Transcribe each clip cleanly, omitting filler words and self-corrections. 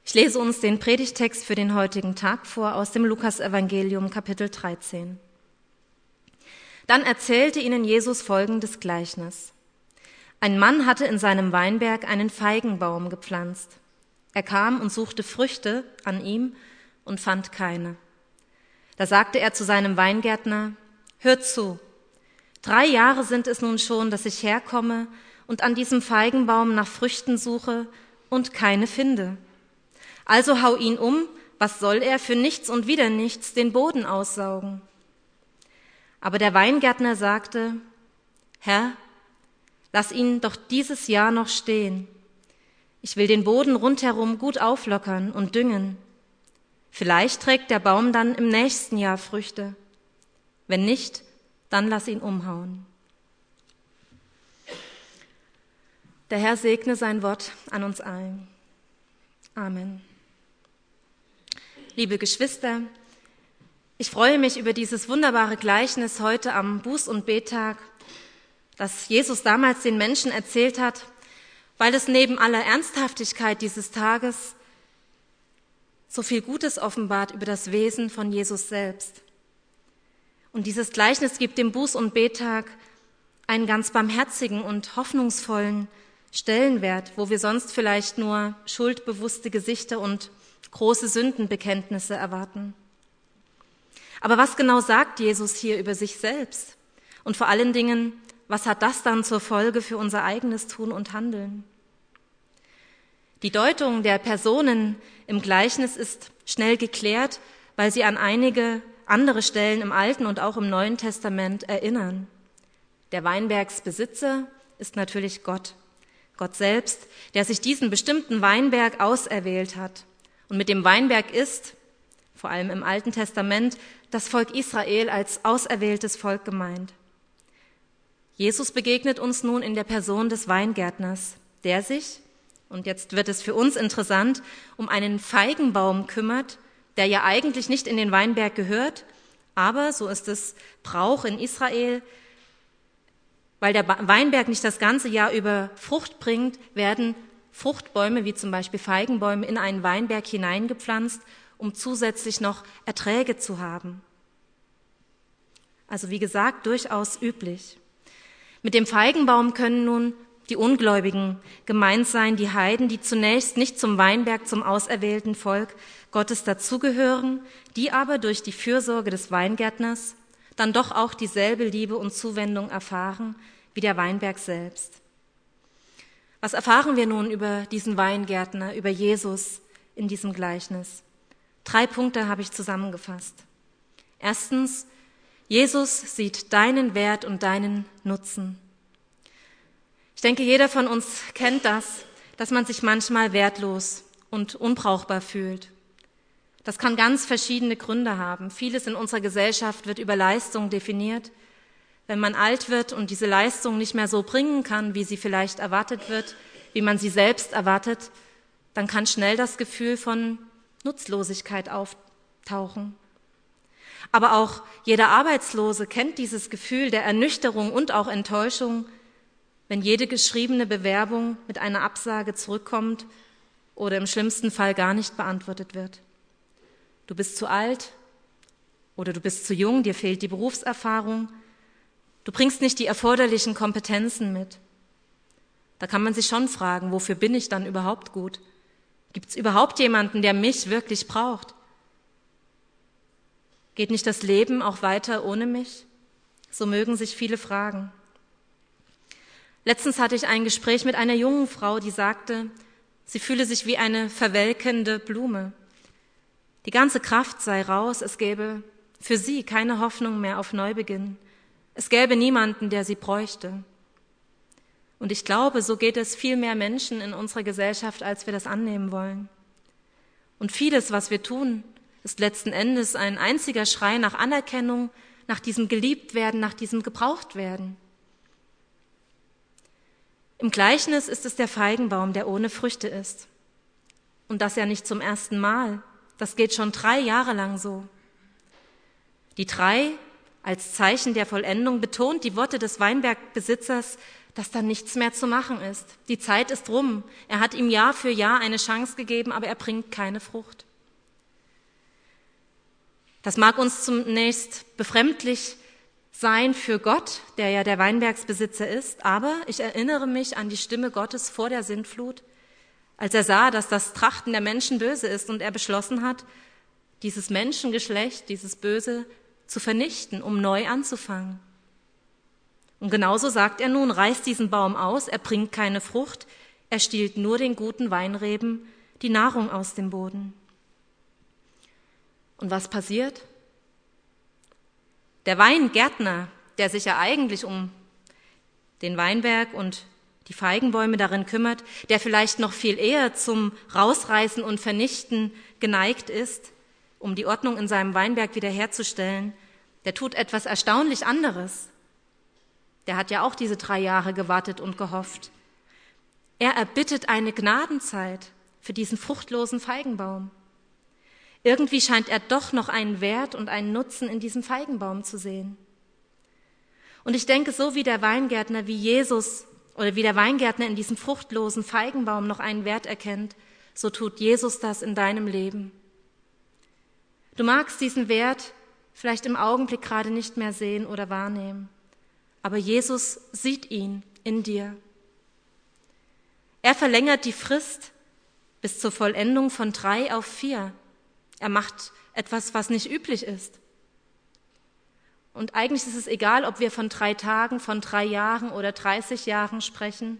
Ich lese uns den Predigtext für den heutigen Tag vor aus dem Lukasevangelium, Kapitel 13. Dann erzählte ihnen Jesus folgendes Gleichnis. Ein Mann hatte in seinem Weinberg einen Feigenbaum gepflanzt. Er kam und suchte Früchte an ihm und fand keine. Da sagte er zu seinem Weingärtner: Hört zu, 3 Jahre sind es nun schon, dass ich herkomme und an diesem Feigenbaum nach Früchten suche und keine finde. Also hau ihn um, was soll er für nichts und wieder nichts den Boden aussaugen? Aber der Weingärtner sagte: Herr, lass ihn doch dieses Jahr noch stehen. Ich will den Boden rundherum gut auflockern und düngen. Vielleicht trägt der Baum dann im nächsten Jahr Früchte. Wenn nicht, dann lass ihn umhauen. Der Herr segne sein Wort an uns allen. Amen. Liebe Geschwister, ich freue mich über dieses wunderbare Gleichnis heute am Buß- und Bettag, das Jesus damals den Menschen erzählt hat, weil es neben aller Ernsthaftigkeit dieses Tages so viel Gutes offenbart über das Wesen von Jesus selbst. Und dieses Gleichnis gibt dem Buß- und Bettag einen ganz barmherzigen und hoffnungsvollen Stellenwert, wo wir sonst vielleicht nur schuldbewusste Gesichter und große Sündenbekenntnisse erwarten. Aber was genau sagt Jesus hier über sich selbst? Und vor allen Dingen, was hat das dann zur Folge für unser eigenes Tun und Handeln? Die Deutung der Personen im Gleichnis ist schnell geklärt, weil sie an einige andere Stellen im Alten und auch im Neuen Testament erinnern. Der Weinbergsbesitzer ist natürlich Gott. Gott selbst, der sich diesen bestimmten Weinberg auserwählt hat. Und mit dem Weinberg ist, vor allem im Alten Testament, das Volk Israel als auserwähltes Volk gemeint. Jesus begegnet uns nun in der Person des Weingärtners, der sich, und jetzt wird es für uns interessant, um einen Feigenbaum kümmert, der ja eigentlich nicht in den Weinberg gehört, aber, so ist es Brauch in Israel, weil der Weinberg nicht das ganze Jahr über Frucht bringt, werden Fruchtbäume, wie zum Beispiel Feigenbäume, in einen Weinberg hineingepflanzt, um zusätzlich noch Erträge zu haben. Also wie gesagt, durchaus üblich. Mit dem Feigenbaum können nun die Ungläubigen gemeint sein, die Heiden, die zunächst nicht zum Weinberg, zum auserwählten Volk Gottes dazugehören, die aber durch die Fürsorge des Weingärtners dann doch auch dieselbe Liebe und Zuwendung erfahren wie der Weinberg selbst. Was erfahren wir nun über diesen Weingärtner, über Jesus in diesem Gleichnis? 3 Punkte habe ich zusammengefasst. Erstens, Jesus sieht deinen Wert und deinen Nutzen. Ich denke, jeder von uns kennt das, dass man sich manchmal wertlos und unbrauchbar fühlt. Das kann ganz verschiedene Gründe haben. Vieles in unserer Gesellschaft wird über Leistung definiert. Wenn man alt wird und diese Leistung nicht mehr so bringen kann, wie sie vielleicht erwartet wird, wie man sie selbst erwartet, dann kann schnell das Gefühl von Nutzlosigkeit auftauchen. Aber auch jeder Arbeitslose kennt dieses Gefühl der Ernüchterung und auch Enttäuschung, wenn jede geschriebene Bewerbung mit einer Absage zurückkommt oder im schlimmsten Fall gar nicht beantwortet wird. Du bist zu alt oder du bist zu jung, dir fehlt die Berufserfahrung, du bringst nicht die erforderlichen Kompetenzen mit. Da kann man sich schon fragen, wofür bin ich dann überhaupt gut? Gibt es überhaupt jemanden, der mich wirklich braucht? Geht nicht das Leben auch weiter ohne mich? So mögen sich viele fragen. Letztens hatte ich ein Gespräch mit einer jungen Frau, die sagte, sie fühle sich wie eine verwelkende Blume. Die ganze Kraft sei raus, es gäbe für sie keine Hoffnung mehr auf Neubeginn. Es gäbe niemanden, der sie bräuchte. Und ich glaube, so geht es viel mehr Menschen in unserer Gesellschaft, als wir das annehmen wollen. Und vieles, was wir tun, ist letzten Endes ein einziger Schrei nach Anerkennung, nach diesem Geliebtwerden, nach diesem Gebrauchtwerden. Im Gleichnis ist es der Feigenbaum, der ohne Früchte ist. Und das ja nicht zum ersten Mal. Das geht schon 3 Jahre lang so. Die 3 als Zeichen der Vollendung betont die Worte des Weinbergbesitzers, dass da nichts mehr zu machen ist. Die Zeit ist rum. Er hat ihm Jahr für Jahr eine Chance gegeben, aber er bringt keine Frucht. Das mag uns zunächst befremdlich sein für Gott, der ja der Weinbergsbesitzer ist, aber ich erinnere mich an die Stimme Gottes vor der Sintflut, als er sah, dass das Trachten der Menschen böse ist und er beschlossen hat, dieses Menschengeschlecht, dieses Böse zu vernichten, um neu anzufangen. Und genauso sagt er nun, reißt diesen Baum aus, er bringt keine Frucht, er stiehlt nur den guten Weinreben die Nahrung aus dem Boden. Und was passiert? Der Weingärtner, der sich ja eigentlich um den Weinberg und die Feigenbäume darin kümmert, der vielleicht noch viel eher zum Rausreißen und Vernichten geneigt ist, um die Ordnung in seinem Weinberg wiederherzustellen, der tut etwas erstaunlich anderes. Der hat ja auch diese 3 Jahre gewartet und gehofft. Er erbittet eine Gnadenzeit für diesen fruchtlosen Feigenbaum. Irgendwie scheint er doch noch einen Wert und einen Nutzen in diesem Feigenbaum zu sehen. Und ich denke, so wie der Weingärtner, wie Jesus oder wie der Weingärtner in diesem fruchtlosen Feigenbaum noch einen Wert erkennt, so tut Jesus das in deinem Leben. Du magst diesen Wert vielleicht im Augenblick gerade nicht mehr sehen oder wahrnehmen, aber Jesus sieht ihn in dir. Er verlängert die Frist bis zur Vollendung von 3 auf 4. Er macht etwas, was nicht üblich ist. Und eigentlich ist es egal, ob wir von 3 Tagen, von 3 Jahren oder 30 Jahren sprechen.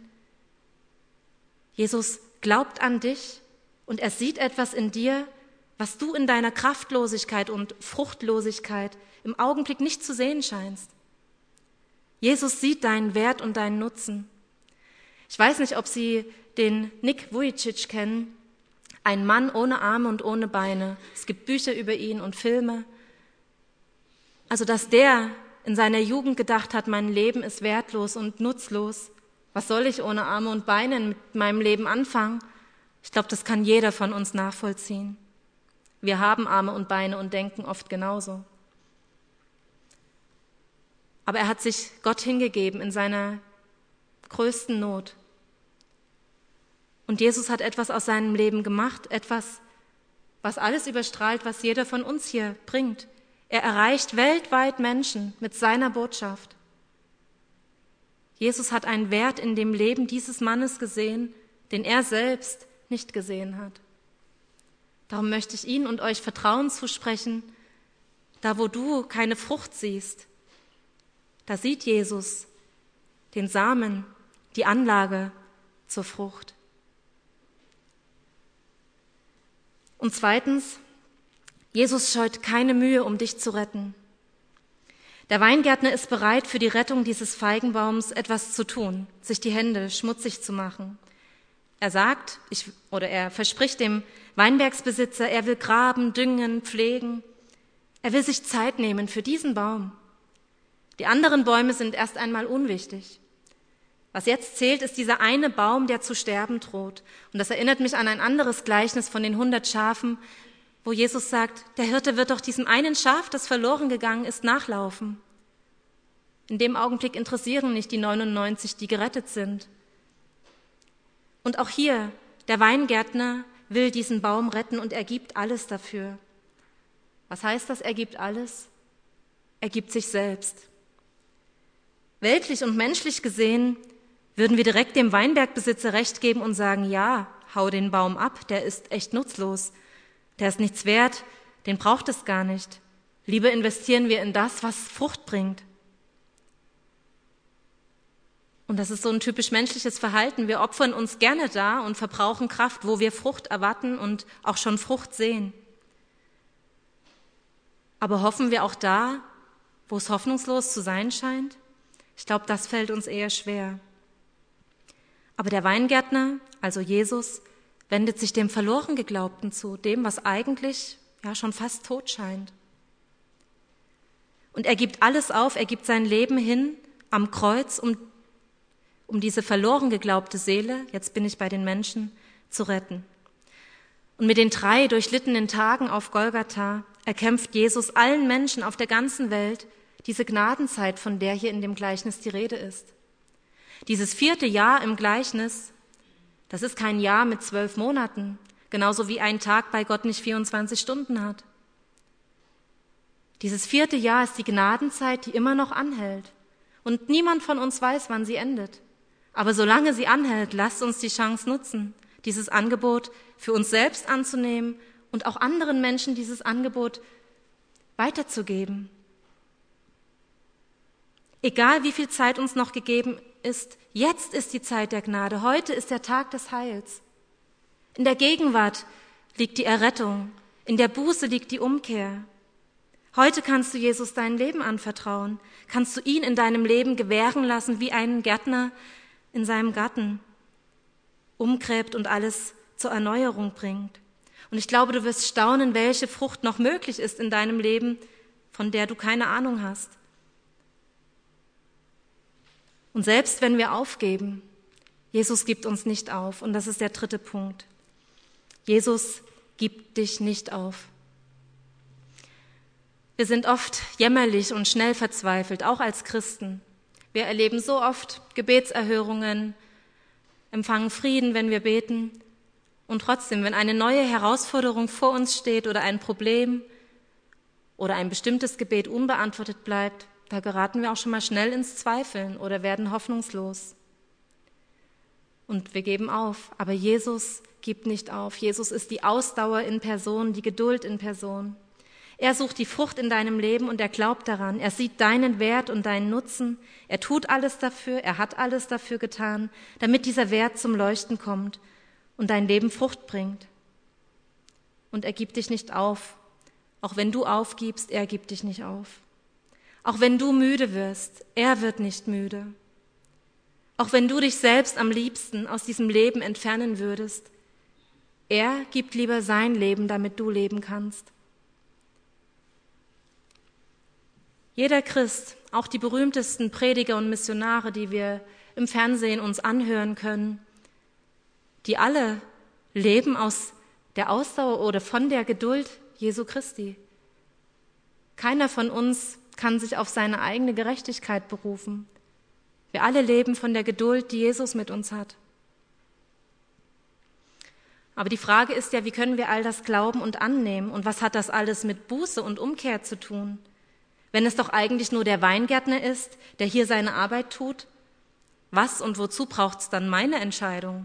Jesus glaubt an dich und er sieht etwas in dir, was du in deiner Kraftlosigkeit und Fruchtlosigkeit im Augenblick nicht zu sehen scheinst. Jesus sieht deinen Wert und deinen Nutzen. Ich weiß nicht, ob Sie den Nick Vujicic kennen, ein Mann ohne Arme und ohne Beine. Es gibt Bücher über ihn und Filme. Also, dass der in seiner Jugend gedacht hat, mein Leben ist wertlos und nutzlos. Was soll ich ohne Arme und Beine mit meinem Leben anfangen? Ich glaube, das kann jeder von uns nachvollziehen. Wir haben Arme und Beine und denken oft genauso. Aber er hat sich Gott hingegeben in seiner größten Not. Und Jesus hat etwas aus seinem Leben gemacht, etwas, was alles überstrahlt, was jeder von uns hier bringt. Er erreicht weltweit Menschen mit seiner Botschaft. Jesus hat einen Wert in dem Leben dieses Mannes gesehen, den er selbst nicht gesehen hat. Darum möchte ich Ihnen und euch Vertrauen zusprechen, da wo du keine Frucht siehst, da sieht Jesus den Samen, die Anlage zur Frucht. Und zweitens, Jesus scheut keine Mühe, um dich zu retten. Der Weingärtner ist bereit, für die Rettung dieses Feigenbaums etwas zu tun, sich die Hände schmutzig zu machen. Er sagt, er verspricht dem Weinbergsbesitzer, er will graben, düngen, pflegen. Er will sich Zeit nehmen für diesen Baum. Die anderen Bäume sind erst einmal unwichtig. Was jetzt zählt, ist dieser eine Baum, der zu sterben droht. Und das erinnert mich an ein anderes Gleichnis von den 100 Schafen, wo Jesus sagt, der Hirte wird doch diesem einen Schaf, das verloren gegangen ist, nachlaufen. In dem Augenblick interessieren nicht die 99, die gerettet sind. Und auch hier, der Weingärtner will diesen Baum retten und er gibt alles dafür. Was heißt das, er gibt alles? Er gibt sich selbst. Weltlich und menschlich gesehen würden wir direkt dem Weinbergbesitzer recht geben und sagen, ja, hau den Baum ab, der ist echt nutzlos, der ist nichts wert, den braucht es gar nicht. Lieber investieren wir in das, was Frucht bringt. Und das ist so ein typisch menschliches Verhalten. Wir opfern uns gerne da und verbrauchen Kraft, wo wir Frucht erwarten und auch schon Frucht sehen. Aber hoffen wir auch da, wo es hoffnungslos zu sein scheint? Ich glaube, das fällt uns eher schwer. Aber der Weingärtner, also Jesus, wendet sich dem verloren Geglaubten zu, dem, was eigentlich ja schon fast tot scheint. Und er gibt alles auf, er gibt sein Leben hin am Kreuz, um diese verloren geglaubte Seele, jetzt bin ich bei den Menschen, zu retten. Und mit den 3 durchlittenen Tagen auf Golgatha erkämpft Jesus allen Menschen auf der ganzen Welt diese Gnadenzeit, von der hier in dem Gleichnis die Rede ist. Dieses 4. Jahr im Gleichnis, das ist kein Jahr mit 12 Monaten, genauso wie ein Tag bei Gott nicht 24 Stunden hat. Dieses 4. Jahr ist die Gnadenzeit, die immer noch anhält. Und niemand von uns weiß, wann sie endet. Aber solange sie anhält, lasst uns die Chance nutzen, dieses Angebot für uns selbst anzunehmen und auch anderen Menschen dieses Angebot weiterzugeben. Egal wie viel Zeit uns noch gegeben ist, jetzt ist die Zeit der Gnade, heute ist der Tag des Heils. In der Gegenwart liegt die Errettung, in der Buße liegt die Umkehr. Heute kannst du Jesus dein Leben anvertrauen, kannst du ihn in deinem Leben gewähren lassen, wie einen Gärtner in seinem Garten umgräbt und alles zur Erneuerung bringt. Und ich glaube, du wirst staunen, welche Frucht noch möglich ist in deinem Leben, von der du keine Ahnung hast. Und selbst wenn wir aufgeben, Jesus gibt uns nicht auf. Und das ist der 3. Punkt. Jesus gibt dich nicht auf. Wir sind oft jämmerlich und schnell verzweifelt, auch als Christen. Wir erleben so oft Gebetserhörungen, empfangen Frieden, wenn wir beten. Und trotzdem, wenn eine neue Herausforderung vor uns steht oder ein Problem oder ein bestimmtes Gebet unbeantwortet bleibt, da geraten wir auch schon mal schnell ins Zweifeln oder werden hoffnungslos. Und wir geben auf. Aber Jesus gibt nicht auf. Jesus ist die Ausdauer in Person, die Geduld in Person. Er sucht die Frucht in deinem Leben und er glaubt daran. Er sieht deinen Wert und deinen Nutzen. Er tut alles dafür, er hat alles dafür getan, damit dieser Wert zum Leuchten kommt und dein Leben Frucht bringt. Und er gibt dich nicht auf. Auch wenn du aufgibst, er gibt dich nicht auf. Auch wenn du müde wirst, er wird nicht müde. Auch wenn du dich selbst am liebsten aus diesem Leben entfernen würdest, er gibt lieber sein Leben, damit du leben kannst. Jeder Christ, auch die berühmtesten Prediger und Missionare, die wir im Fernsehen uns anhören können, die alle leben aus der Ausdauer oder von der Geduld Jesu Christi. Keiner von uns kann sich auf seine eigene Gerechtigkeit berufen. Wir alle leben von der Geduld, die Jesus mit uns hat. Aber die Frage ist ja, wie können wir all das glauben und annehmen? Und was hat das alles mit Buße und Umkehr zu tun? Wenn es doch eigentlich nur der Weingärtner ist, der hier seine Arbeit tut, was und wozu braucht es dann meine Entscheidung?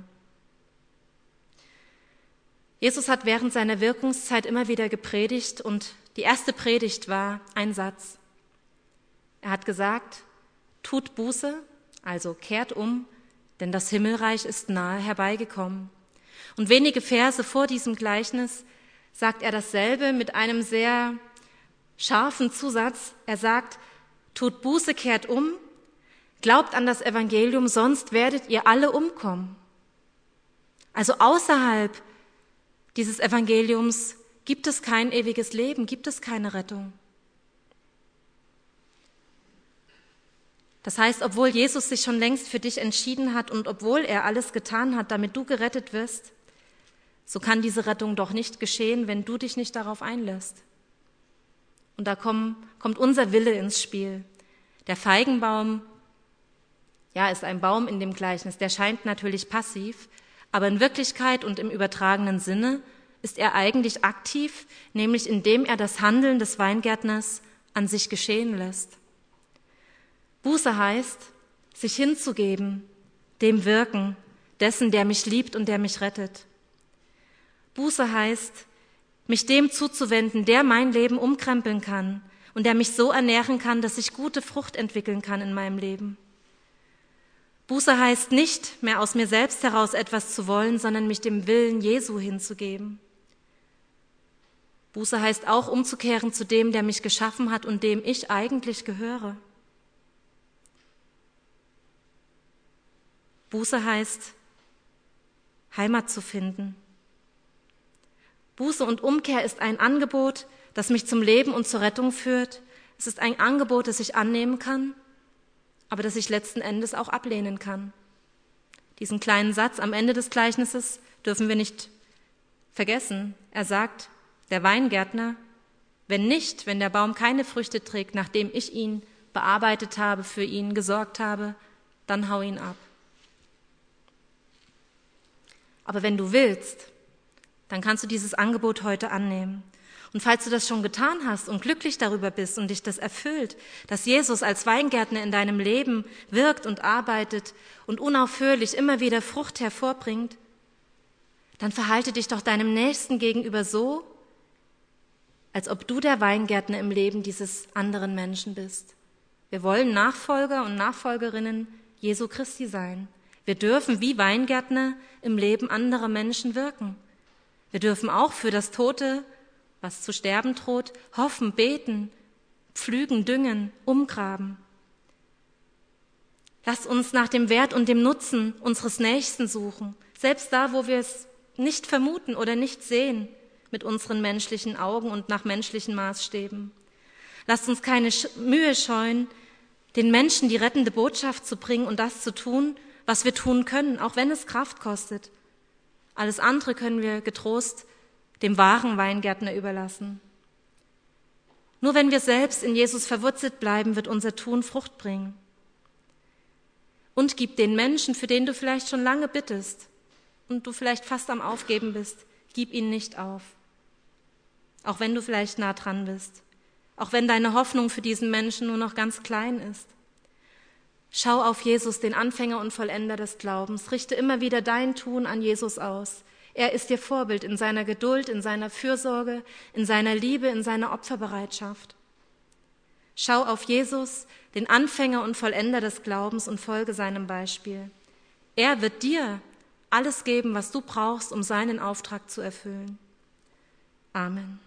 Jesus hat während seiner Wirkungszeit immer wieder gepredigt und die erste Predigt war ein Satz. Er hat gesagt, tut Buße, also kehrt um, denn das Himmelreich ist nahe herbeigekommen. Und wenige Verse vor diesem Gleichnis sagt er dasselbe mit einem sehr scharfen Zusatz. Er sagt, tut Buße, kehrt um, glaubt an das Evangelium, sonst werdet ihr alle umkommen. Also außerhalb dieses Evangeliums gibt es kein ewiges Leben, gibt es keine Rettung. Das heißt, obwohl Jesus sich schon längst für dich entschieden hat und obwohl er alles getan hat, damit du gerettet wirst, so kann diese Rettung doch nicht geschehen, wenn du dich nicht darauf einlässt. Und da kommt unser Wille ins Spiel. Der Feigenbaum, ja, ist ein Baum in dem Gleichnis, der scheint natürlich passiv, aber in Wirklichkeit und im übertragenen Sinne ist er eigentlich aktiv, nämlich indem er das Handeln des Weingärtners an sich geschehen lässt. Buße heißt, sich hinzugeben, dem Wirken dessen, der mich liebt und der mich rettet. Buße heißt, mich dem zuzuwenden, der mein Leben umkrempeln kann und der mich so ernähren kann, dass ich gute Frucht entwickeln kann in meinem Leben. Buße heißt nicht mehr aus mir selbst heraus etwas zu wollen, sondern mich dem Willen Jesu hinzugeben. Buße heißt auch umzukehren zu dem, der mich geschaffen hat und dem ich eigentlich gehöre. Buße heißt, Heimat zu finden. Buße und Umkehr ist ein Angebot, das mich zum Leben und zur Rettung führt. Es ist ein Angebot, das ich annehmen kann, aber das ich letzten Endes auch ablehnen kann. Diesen kleinen Satz am Ende des Gleichnisses dürfen wir nicht vergessen. Er sagt, der Weingärtner Wenn nicht, wenn der Baum keine Früchte trägt, nachdem ich ihn bearbeitet habe, für ihn gesorgt habe, dann hau ihn ab. Aber wenn du willst, dann kannst du dieses Angebot heute annehmen. Und falls du das schon getan hast und glücklich darüber bist und dich das erfüllt, dass Jesus als Weingärtner in deinem Leben wirkt und arbeitet und unaufhörlich immer wieder Frucht hervorbringt, dann verhalte dich doch deinem Nächsten gegenüber so, als ob du der Weingärtner im Leben dieses anderen Menschen bist. Wir wollen Nachfolger und Nachfolgerinnen Jesu Christi sein. Wir dürfen wie Weingärtner im Leben anderer Menschen wirken. Wir dürfen auch für das Tote, was zu sterben droht, hoffen, beten, pflügen, düngen, umgraben. Lasst uns nach dem Wert und dem Nutzen unseres Nächsten suchen, selbst da, wo wir es nicht vermuten oder nicht sehen mit unseren menschlichen Augen und nach menschlichen Maßstäben. Lasst uns keine Mühe scheuen, den Menschen die rettende Botschaft zu bringen und das zu tun, was wir tun können, auch wenn es Kraft kostet. Alles andere können wir getrost dem wahren Weingärtner überlassen. Nur wenn wir selbst in Jesus verwurzelt bleiben, wird unser Tun Frucht bringen. Und gib den Menschen, für den du vielleicht schon lange bittest und du vielleicht fast am Aufgeben bist, gib ihn nicht auf. Auch wenn du vielleicht nah dran bist. Auch wenn deine Hoffnung für diesen Menschen nur noch ganz klein ist. Schau auf Jesus, den Anfänger und Vollender des Glaubens. Richte immer wieder dein Tun an Jesus aus. Er ist dir Vorbild in seiner Geduld, in seiner Fürsorge, in seiner Liebe, in seiner Opferbereitschaft. Schau auf Jesus, den Anfänger und Vollender des Glaubens, und folge seinem Beispiel. Er wird dir alles geben, was du brauchst, um seinen Auftrag zu erfüllen. Amen.